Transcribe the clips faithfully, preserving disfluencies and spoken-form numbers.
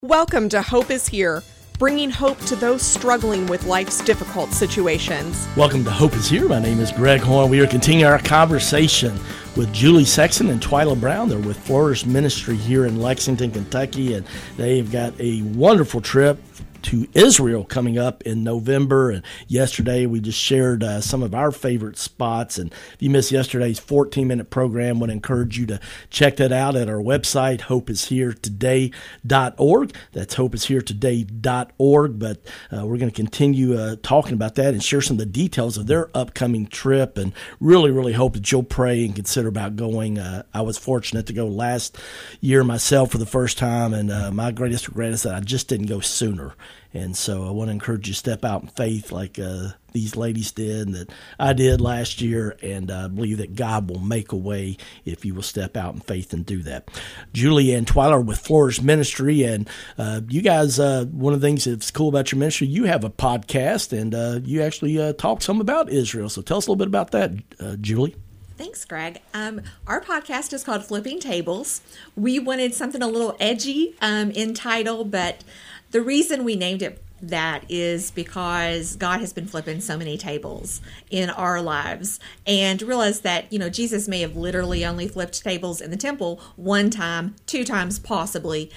Welcome to Hope is Here, bringing hope to those struggling with life's difficult situations. Welcome to Hope is Here. My name is Greg Horn. We are continuing our conversation with Julie Sexton and Twyla Brown. They're with Flourish Ministry here in Lexington, Kentucky, and they've got a wonderful trip to Israel coming up in November. And yesterday we just shared uh, some of our favorite spots. And if you missed yesterday's fourteen minute program, I would encourage you to check that out at our website, hope is here today dot org. That's hope is here today dot org. But uh, we're going to continue uh, talking about that and share some of the details of their upcoming trip, and really, really hope that you'll pray and consider about going. Uh, I was fortunate to go last year myself for the first time, and uh, my greatest regret is that I just didn't go sooner. And so I want to encourage you to step out in faith like uh, these ladies did and that I did last year, and I believe that God will make a way if you will step out in faith and do that. Julie and Twyla are with Flourish Ministry, and uh, you guys, uh, one of the things that's cool about your ministry, you have a podcast, and uh, you actually uh, talk some about Israel. So tell us a little bit about that, uh, Julie. Thanks, Greg. Um, our podcast is called Flipping Tables. We wanted something a little edgy um, in title, but the reason we named it that is because God has been flipping so many tables in our lives, and realized that, you know, Jesus may have literally only flipped tables in the temple one time, two times possibly,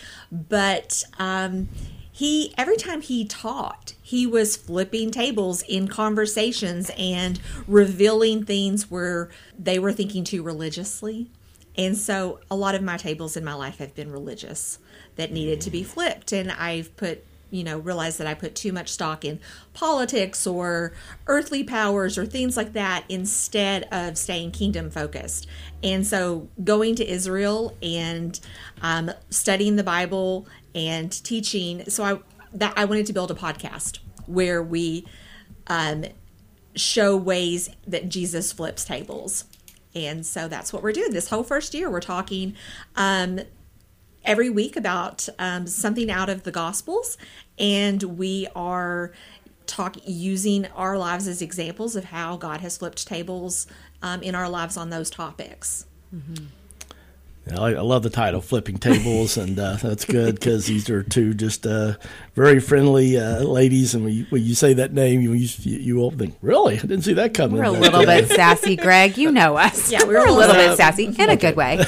but um, he every time he taught, he was flipping tables in conversations and revealing things where they were thinking too religiously. And so a lot of my tables in my life have been religious that needed to be flipped. And I've put, you know, realized that I put too much stock in politics or earthly powers or things like that instead of staying kingdom focused. And so going to Israel and um, studying the Bible and teaching. So I, that I wanted to build a podcast where we um, show ways that Jesus flips tables. And so that's what we're doing this whole first year. We're talking um, every week about um, something out of the Gospels, and we are talk using our lives as examples of how God has flipped tables um, in our lives on those topics. Mm-hmm. Yeah, I, I love the title, Flipping Tables, and uh, that's good because these are two just uh, very friendly uh, ladies, and when you, when you say that name, you you, you all think, really? I didn't see that coming. We're a little bit sassy, Greg. You know us. Yeah, we're, we're a little uh, bit sassy in a good way.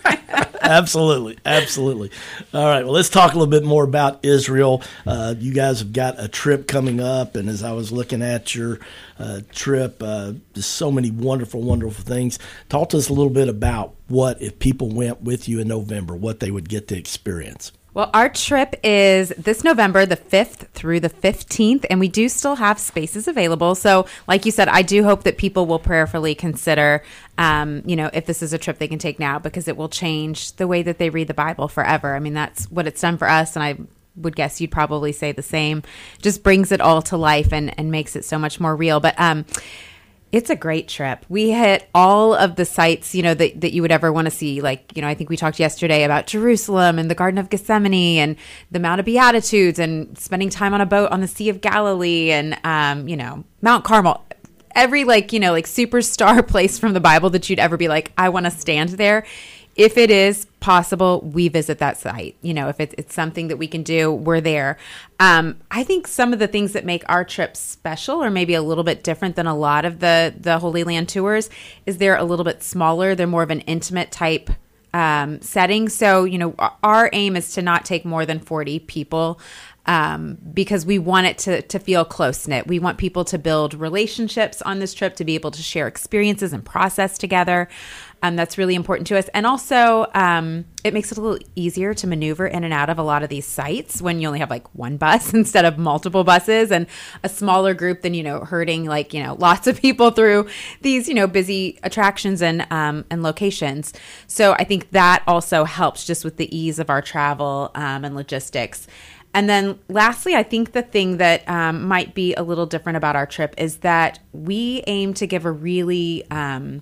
Absolutely, absolutely. All right, well, let's talk a little bit more about Israel. Uh, you guys have got a trip coming up, and as I was looking at your uh, trip, uh, just so many wonderful, wonderful things. Talk to us a little bit about what, if people went with you in November, what they would get to experience. Well, our trip is this November, the fifth through the fifteenth, and we do still have spaces available. So like you said, I do hope that people will prayerfully consider, um, you know, if this is a trip they can take now, because it will change the way that they read the Bible forever. I mean, that's what it's done for us, and I would guess you'd probably say the same. Just brings it all to life and, and makes it so much more real. But um it's a great trip. We hit all of the sites, you know, that, that you would ever want to see. Like, you know, I think we talked yesterday about Jerusalem and the Garden of Gethsemane and the Mount of Beatitudes and spending time on a boat on the Sea of Galilee and, um, you know, Mount Carmel. Every, like, you know, like superstar place from the Bible that you'd ever be like, I want to stand there. If it is possible, we visit that site. You know, if it's, it's something that we can do, we're there. Um, I think some of the things that make our trip special, or maybe a little bit different than a lot of the, the Holy Land tours, is they're a little bit smaller. They're more of an intimate type um, setting. So, you know, our aim is to not take more than forty people. Um, because we want it to, to feel close-knit. We want people to build relationships on this trip, to be able to share experiences and process together. Um, that's really important to us. And also, um, it makes it a little easier to maneuver in and out of a lot of these sites when you only have like one bus instead of multiple buses, and a smaller group than, you know, herding like, you know, lots of people through these, you know, busy attractions and, um, and locations. So I think that also helps just with the ease of our travel um, and logistics. And then lastly, I think the thing that um, might be a little different about our trip is that we aim to give a really um,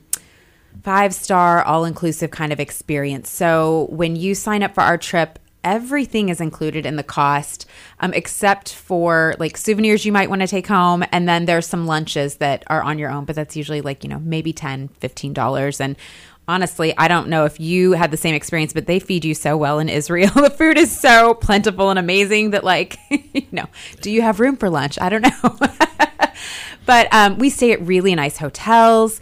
five-star, all-inclusive kind of experience. So when you sign up for our trip, everything is included in the cost, um, except for like souvenirs you might want to take home. And then there's some lunches that are on your own, but that's usually like, you know, maybe ten dollars, fifteen dollars. And honestly, I don't know if you had the same experience, but they feed you so well in Israel. The food is so plentiful and amazing that, like, you know, do you have room for lunch? I don't know. But um, we stay at really nice hotels,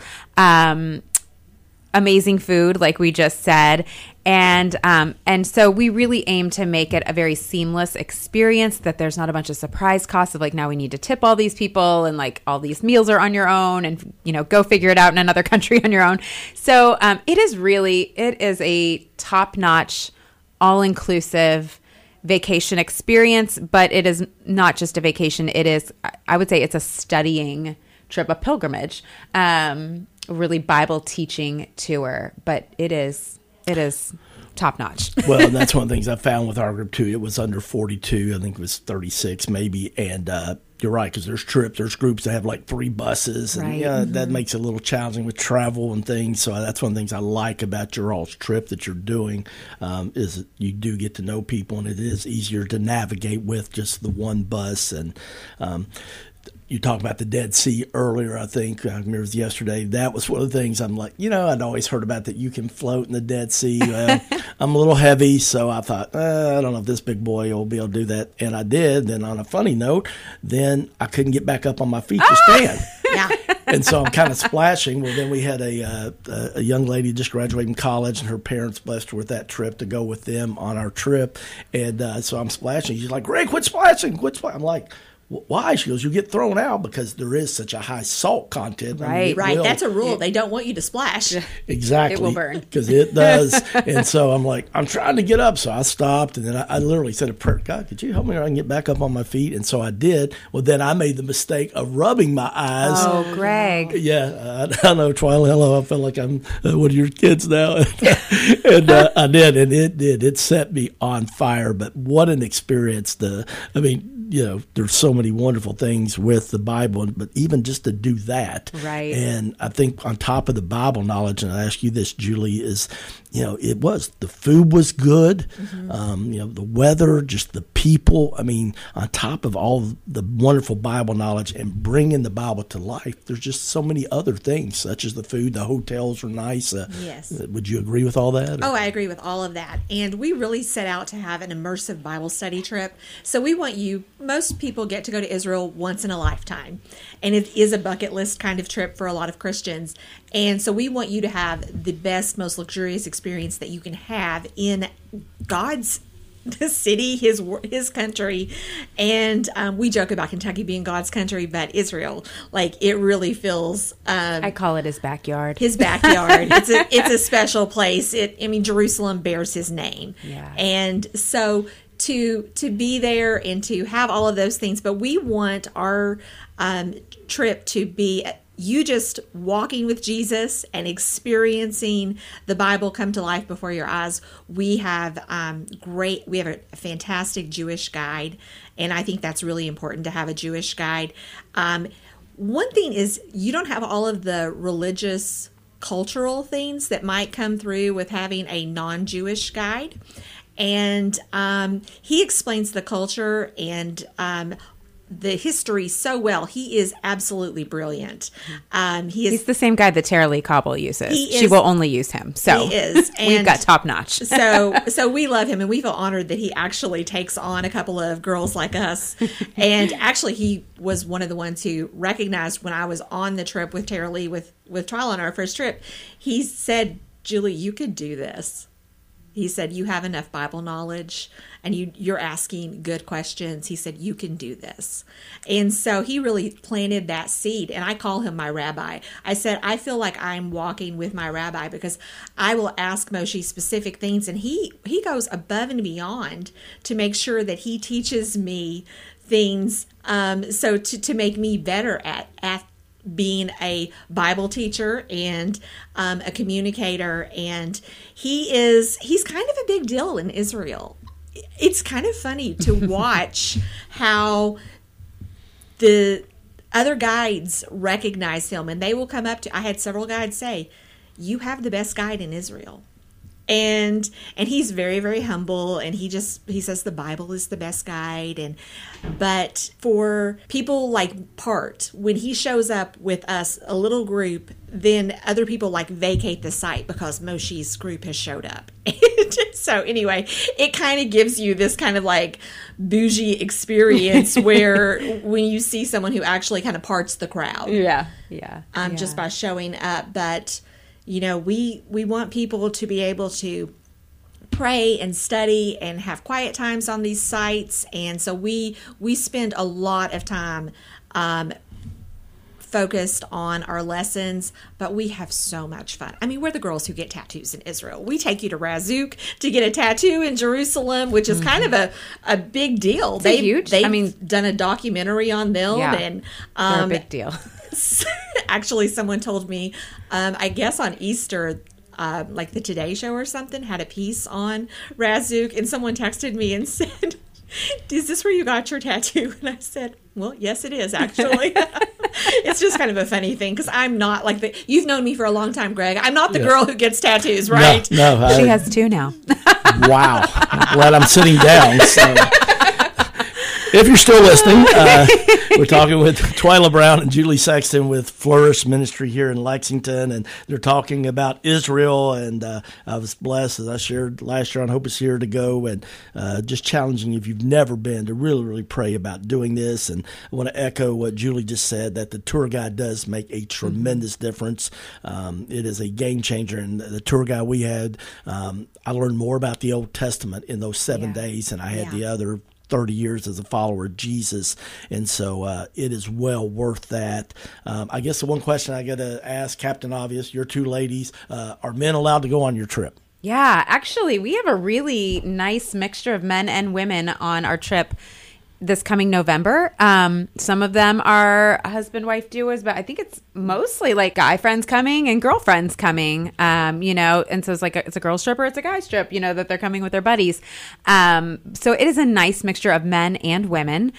um, amazing food, like we just said. And um, and so we really aim to make it a very seamless experience, that there's not a bunch of surprise costs of like, now we need to tip all these people and like all these meals are on your own and, you know, go figure it out in another country on your own. So um, it is really, it is a top-notch, all-inclusive vacation experience, but it is not just a vacation. It is, I would say it's a studying trip, a pilgrimage, um, really Bible teaching tour, but it is, it is top notch. Well, and that's one of the things I found with our group too. It was under forty-two. I think it was thirty-six maybe. And uh, you're right, because there's trips, there's groups that have like three buses. And right. yeah, Mm-hmm. that makes it a little challenging with travel and things. So that's one of the things I like about your all's trip that you're doing, um, is that you do get to know people, and it is easier to navigate with just the one bus. And um, you talked about the Dead Sea earlier, I think. I remember it was yesterday. That was one of the things I'm like, you know, I'd always heard about that you can float in the Dead Sea. Well, I'm a little heavy, so I thought, eh, I don't know if this big boy will be able to do that. And I did. Then on a funny note, then I couldn't get back up on my feet to stand. Yeah. And so I'm kind of splashing. Well, then we had a uh, a young lady just graduated from college, and her parents blessed her with that trip to go with them on our trip. And uh, so I'm splashing. She's like, Greg, quit splashing, quit splashing. I'm like, why? She goes, you get thrown out because there is such a high salt content. Right. I mean, Right. will. That's a rule. They don't want you to splash. Exactly. It will burn. Because it does. And so I'm like, I'm trying to get up. So I stopped, and then I, I literally said a prayer, God, could you help me or I can get back up on my feet? And so I did. Well, then I made the mistake of rubbing my eyes. Oh, Greg. Yeah, I, I know, Twyla. Hello, I feel like I'm uh, one of your kids now. and uh, I did, and it did. It set me on fire. But what an experience. The, I mean, you know, there's so many wonderful things with the Bible, but even just to do that. Right. And I think on top of the Bible knowledge, and I ask you this, Julie, is, you know, it was, the food was good, mm-hmm. um, you know, the weather, just the people. I mean, on top of all the wonderful Bible knowledge and bringing the Bible to life, there's just so many other things, such as the food. The hotels were nice. Uh, Yes. Would you agree with all that? Oh, I agree with all of that. And we really set out to have an immersive Bible study trip. So we want you, most people get to go to Israel once in a lifetime. And it is a bucket list kind of trip for a lot of Christians. And so we want you to have the best, most luxurious experience that you can have in God's the city, his his country. And um, we joke about Kentucky being God's country, but Israel, like, it really feels um, I call it his backyard. his backyard. It's a it's a special place. It I mean, Jerusalem bears his name. Yeah. And so to to be there and to have all of those things, but we want our um, trip to be you just walking with Jesus and experiencing the Bible come to life before your eyes. We have um, great, we have a, a fantastic Jewish guide, and I think that's really important to have a Jewish guide. Um, one thing is you don't have all of the religious, cultural things that might come through with having a non-Jewish guide. And um, he explains the culture and um, the history so well. He is absolutely brilliant. Um, he is. He's the same guy that Tara Lee Cobble uses. He She is- will only use him. So He is. we've And- got top notch. so so we love him, and we feel honored that he actually takes on a couple of girls like us. And actually, he was one of the ones who recognized when I was on the trip with Tara Lee with with Twyla on our first trip. He said, Julie, you could do this. He said, you have enough Bible knowledge and you, you're asking good questions. He said, you can do this. And so he really planted that seed. And I call him my rabbi. I said, I feel like I'm walking with my rabbi because I will ask Moshe specific things. And he, he goes above and beyond to make sure that he teaches me things. Um, so to, to make me better at, at being a Bible teacher and um, a communicator. And he is, he's kind of a big deal in Israel. It's kind of funny to watch how the other guides recognize him, and they will come up to, I had several guides say, you have the best guide in Israel. and and he's very, very humble, and he just he says the Bible is the best guide. And but for people like Part, when he shows up with us, a little group, then other people like vacate the site because Moshe's group has showed up. So anyway, it kind of gives you this kind of like bougie experience where when you see someone who actually kind of parts the crowd. Yeah, yeah. Um, yeah. just by showing up. But, you know, we, we want people to be able to pray and study and have quiet times on these sites. And so we, we spend a lot of time um focused on our lessons, but we have so much fun. I mean, we're the girls who get tattoos in Israel. We take you to Razuk to get a tattoo in Jerusalem, which is mm-hmm. kind of a, a big deal. It's they've, huge. They've I mean, done a documentary on them, yeah, and um, um, they're a big deal. Actually, someone told me, um, I guess on Easter, uh, like the Today Show or something, had a piece on Razuk, and someone texted me and said, "Is this where you got your tattoo?" And I said, "Well, yes, it is, actually." It's just kind of a funny thing because I'm not like the. You've known me for a long time, Greg. I'm not the yeah. girl who gets tattoos, right? No, no I, she has two now. Wow. Glad I'm sitting down. So. If you're still listening, uh, we're talking with Twyla Brown and Julie Sexton with Flourish Ministry here in Lexington, and they're talking about Israel. And uh, I was blessed, as I shared last year on Hope Is Here, to go, and uh, just challenging if you've never been to really, really pray about doing this. And I want to echo what Julie just said, that the tour guide does make a tremendous mm-hmm. difference. Um, it is a game changer. And the tour guide we had, um, I learned more about the Old Testament in those seven yeah. days than I had yeah. the other thirty years as a follower of Jesus. And so uh, it is well worth that. Um, I guess the one question I got to ask, Captain Obvious, your two ladies, uh, are men allowed to go on your trip? Yeah, actually, we have a really nice mixture of men and women on our trip this coming November. Um, some of them are husband-wife duos, but I think it's mostly like guy friends coming and girlfriends coming, um, you know, and so it's like a, it's a girl's trip or it's a guy's trip, you know, that they're coming with their buddies. Um, so it is a nice mixture of men and women.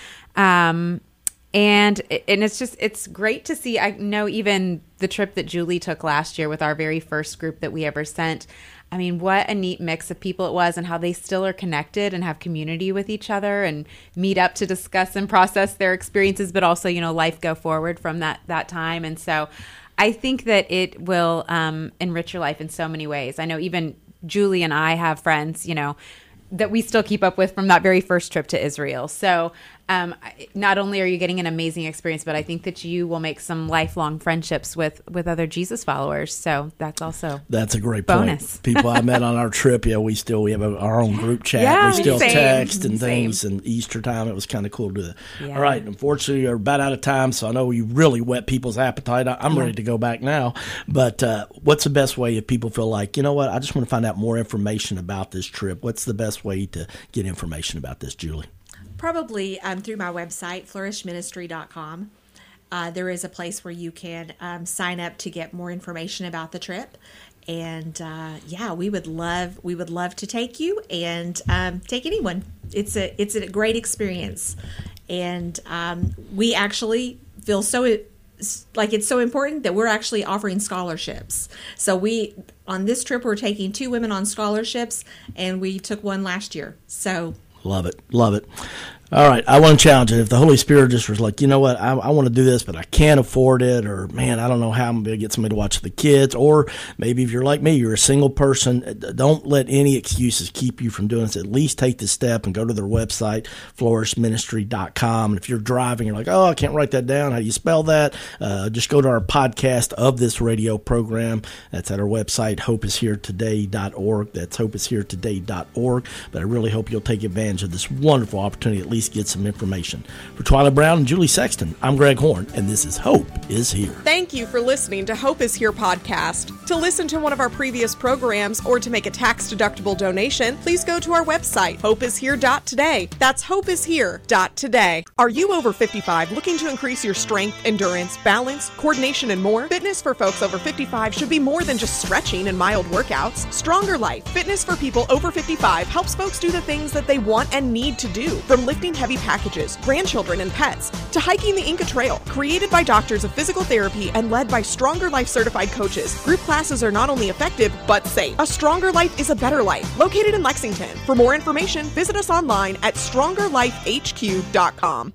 Um, and, and it's just, it's great to see. I know even the trip that Julie took last year with our very first group that we ever sent, I mean, what a neat mix of people it was, and how they still are connected and have community with each other and meet up to discuss and process their experiences, but also, you know, life go forward from that, that time. And so I think that it will um, enrich your life in so many ways. I know even Julie and I have friends, you know, that we still keep up with from that very first trip to Israel. So um, not only are you getting an amazing experience, but I think that you will make some lifelong friendships with, with other Jesus followers. So that's also that's a great bonus. Point. People I met on our trip, yeah, we still we have a, our own group chat. Yeah, we still same, text and same. things. And Easter time, it was kind of cool to do that. Yeah. All right, unfortunately, we're about out of time, so I know you really whet people's appetite. I'm yeah. ready to go back now. But uh, what's the best way if people feel like, you know what, I just want to find out more information about this trip? What's the best way to get information about this, Julie? Probably um, through my website, flourish ministry dot com. Uh, there is a place where you can um, sign up to get more information about the trip. And uh, yeah, we would love we would love to take you and um, take anyone. It's a it's a great experience, and um, we actually feel so like it's so important that we're actually offering scholarships. So we on this trip we're taking two women on scholarships, and we took one last year. So. Love it. Love it. All right. I want to challenge it. If the Holy Spirit just was like, you know what, I, I want to do this, but I can't afford it, or, man, I don't know how I'm going to get somebody to watch the kids, or maybe if you're like me, you're a single person, don't let any excuses keep you from doing this. At least take the step and go to their website, flourish ministry dot com. And if you're driving, you're like, oh, I can't write that down. How do you spell that? Uh, just go to our podcast of this radio program. That's at our website, hope is here today dot org. That's hope is here today dot org. But I really hope you'll take advantage of this wonderful opportunity, at least get some information. For Twyla Brown and Julie Sexton, I'm Greg Horn, and this is Hope is Here. Thank you for listening to Hope is Here podcast. To listen to one of our previous programs or to make a tax-deductible donation, please go to our website, hope is here dot today. That's hope is here dot today. Are you over fifty-five looking to increase your strength, endurance, balance, coordination, and more? Fitness for folks over fifty-five should be more than just stretching and mild workouts. Stronger Life Fitness for people over fifty-five helps folks do the things that they want and need to do, from lifting carrying heavy packages, grandchildren, and pets, to hiking the Inca Trail. Created by doctors of physical therapy and led by Stronger Life certified coaches, group classes are not only effective, but safe. A Stronger Life is a better life. Located in Lexington. For more information, visit us online at stronger life h q dot com.